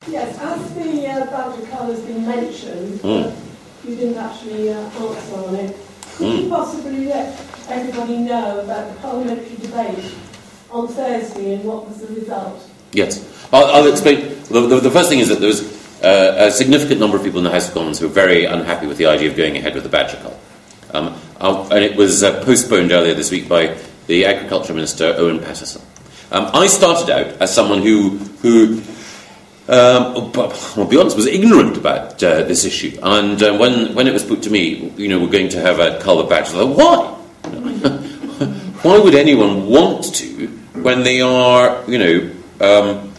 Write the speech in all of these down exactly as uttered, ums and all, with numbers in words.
Yes, as the uh, badger cull has been mentioned, Mm. uh, you didn't actually uh, answer on it. Could Mm. you possibly let everybody know about the parliamentary debate on Thursday and what was the result? Yes. I'll, I'll explain. The, the, the first thing is that there was uh, a significant number of people in the House of Commons who were very unhappy with the idea of going ahead with the badger cull. Um, and it was uh, postponed earlier this week by the Agriculture Minister, Owen Paterson. Um, I started out as someone who, who um, I'll be honest, was ignorant about uh, this issue. And uh, when, when it was put to me, you know, we're going to have a cull of badgers, I thought, why? Why would anyone want to when they are, you know, um,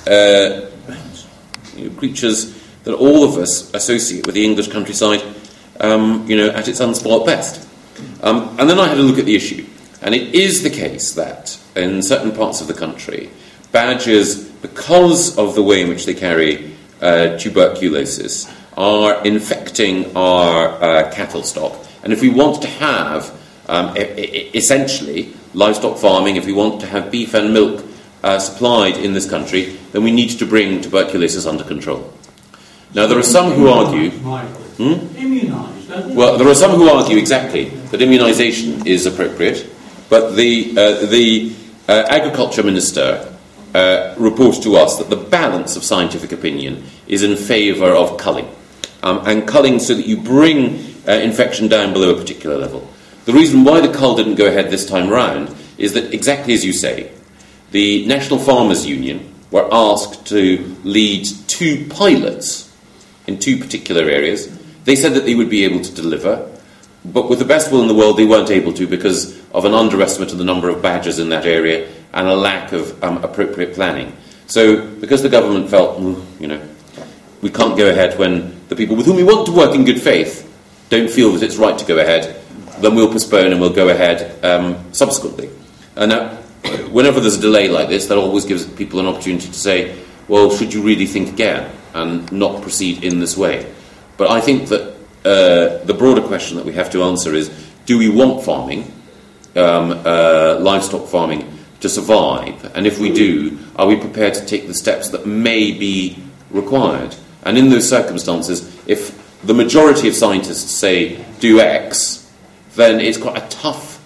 uh, you know, creatures that all of us associate with the English countryside, um, you know, at its unspoilt best? Um, and then I had a look at the issue. And it is the case that in certain parts of the country, badgers, because of the way in which they carry uh, tuberculosis, are infecting our uh, cattle stock. And if we want to have, um, e- e- essentially, livestock farming, if we want to have beef and milk uh, supplied in this country, then we need to bring tuberculosis under control. Now, there are some who argue... Hmm? Immunised. Well, there are some who argue exactly that immunisation is appropriate, but the, uh, the uh, Agriculture Minister uh, reported to us that the balance of scientific opinion is in favour of culling. Um, and culling so that you bring uh, infection down below a particular level. The reason why the cull didn't go ahead this time round is that, exactly as you say, the National Farmers Union were asked to lead two pilots in two particular areas. They said that they would be able to deliver, but with the best will in the world, they weren't able to because of an underestimate of the number of badgers in that area and a lack of um, appropriate planning. So, because the government felt, mm, you know, we can't go ahead when the people with whom we want to work in good faith don't feel that it's right to go ahead, then we'll postpone and we'll go ahead um, subsequently. And now, whenever there's a delay like this, that always gives people an opportunity to say, well, should you really think again and not proceed in this way? But I think that uh, the broader question that we have to answer is, do we want farming, um, uh, livestock farming, to survive? And if we do, are we prepared to take the steps that may be required? And in those circumstances, if the majority of scientists say do X, then it's quite a tough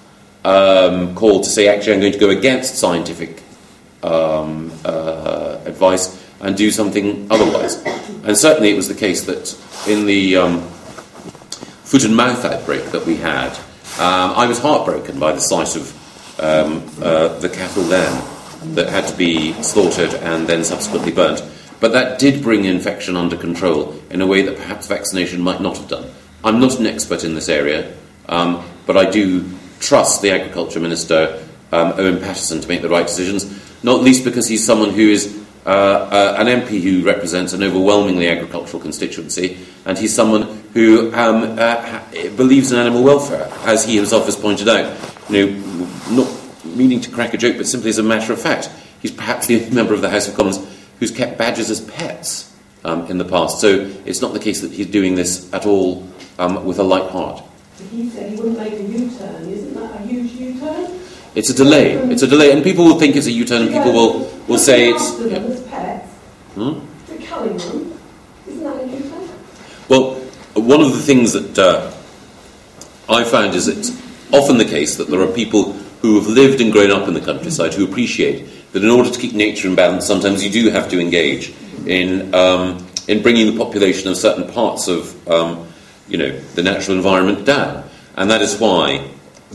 um, call to say, actually, I'm going to go against scientific um, uh, advice and do something otherwise. And certainly it was the case that in the um, foot and mouth outbreak that we had, um, I was heartbroken by the sight of um, uh, the cattle then that had to be slaughtered and then subsequently burnt. But that did bring infection under control in a way that perhaps vaccination might not have done. I'm not an expert in this area, um, but I do trust the Agriculture Minister, um, Owen Paterson, to make the right decisions, not least because he's someone who is uh, uh, an M P who represents an overwhelmingly agricultural constituency, and he's someone who um, uh, ha- believes in animal welfare, as he himself has pointed out. You know, not meaning to crack a joke, but simply as a matter of fact, he's perhaps the only member of the House of Commons who's kept badgers as pets um, in the past. So it's not the case that he's doing this at all um, with a light heart. He said he wouldn't make a U-turn. Isn't that a huge U-turn? It's a delay. It's a delay, and people will think it's a U-turn, and people will, will say it's... After them as pets, Hmm? the culling them, isn't that a U-turn? Well, one of the things that uh, I found is it's often the case that there are people who have lived and grown up in the countryside who appreciate that in order to keep nature in balance, sometimes you do have to engage in um, in bringing the population of certain parts of um, you know the natural environment down, and that is why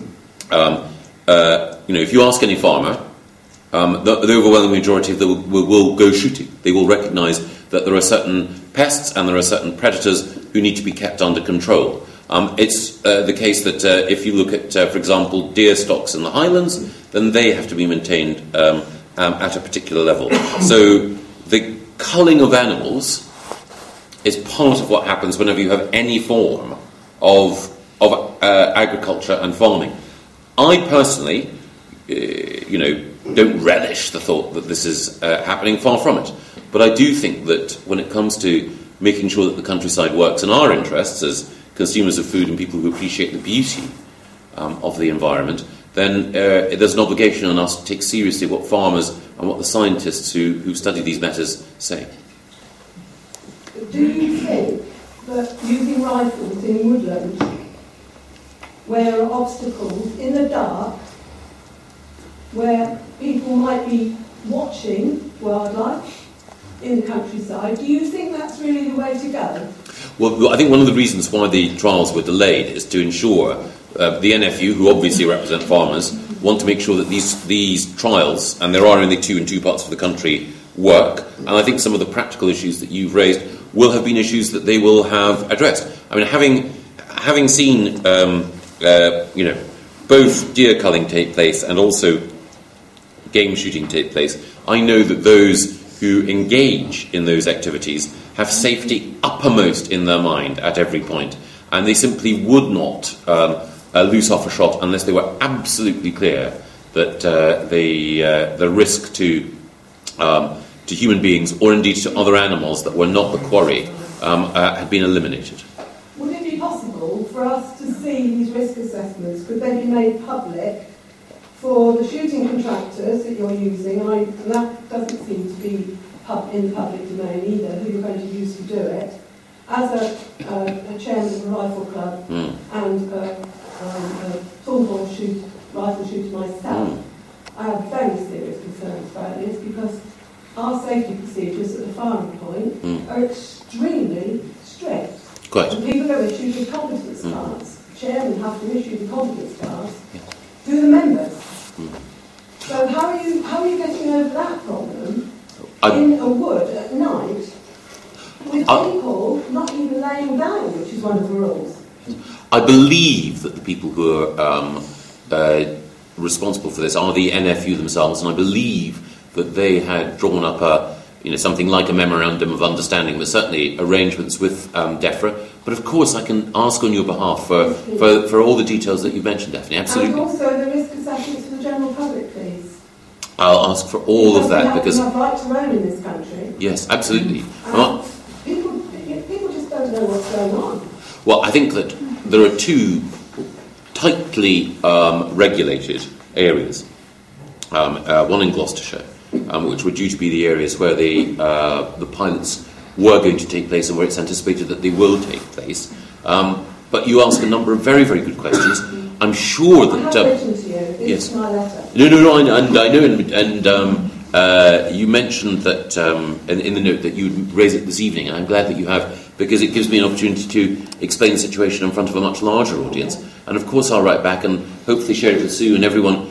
um, uh, you know if you ask any farmer, um, the, the overwhelming majority of them will, will go shooting. They will recognise that there are certain pests and there are certain predators who need to be kept under control. Um, it's uh, the case that uh, if you look at, uh, for example, deer stocks in the Highlands, then they have to be maintained um, um, at a particular level. So the culling of animals is part of what happens whenever you have any form of of uh, agriculture and farming. I personally, uh, you know, don't relish the thought that this is uh, happening, far from it. But I do think that when it comes to making sure that the countryside works in our interests as consumers of food and people who appreciate the beauty um, of the environment, then uh, there's an obligation on us to take seriously what farmers and what the scientists who, who study these matters say. But do you think that using rifles in woodlands, where there are obstacles in the dark, where people might be watching wildlife in the countryside, do you think that's really the way to go? Well, I think one of the reasons why the trials were delayed is to ensure uh, the N F U, who obviously represent farmers, want to make sure that these these trials, and there are only two in two parts of the country, work. And I think some of the practical issues that you've raised will have been issues that they will have addressed. I mean, having having seen um, uh, you know both deer culling take place and also game shooting take place, I know that those who engage in those activities have safety uppermost in their mind at every point, and they simply would not um, uh, loose off a shot unless they were absolutely clear that uh, the uh, the risk to um, to human beings, or indeed to other animals that were not the quarry, um, uh, had been eliminated. Would it be possible for us to see these risk assessments? Could they be made public for the shooting contractors that you're using? I, and that doesn't seem to be pub, in the public domain either, who you're going to use to do it. As a, uh, a chairman of a rifle club Mm. and uh, um, a full-bore shoot, rifle shooter myself, Mm. I have very serious concerns about this because our safety procedures at the firing point Mm. are extremely strict. Quite. And people are issued with competence Mm. cards. The chairman have to issue the competence cards to the members. Mm. So how are you how are you getting over that problem I- in a wood at night with I- people not even laying down, which is one of the rules? I believe that the people who are um, uh, responsible for this are the N F U themselves, and I believe that they had drawn up a, you know, something like a memorandum of understanding, but certainly arrangements with um, DEFRA. But of course, I can ask on your behalf for, for, for all the details that you've mentioned, Daphne. Absolutely. And also the risk assessments for the general public, please. I'll ask for all of that because because we have right to roam in this country. yes, absolutely. And Well, people people just don't know what's going on. well, I think that there are two tightly um, regulated areas. Um, uh, one in Gloucestershire, um, which were due to be the areas where the uh, the pilots were going to take place and where it's anticipated that they will take place. Um, but you ask a number of very, very good questions. I'm sure I that... have Uh, written to you. This yes. is my letter. no, no, no, and, and I know, and, and um, uh, you mentioned that um, in, in the note that you'd raise it this evening, and I'm glad that you have, because it gives me an opportunity to explain the situation in front of a much larger audience. And of course I'll write back and hopefully share it with Sue and everyone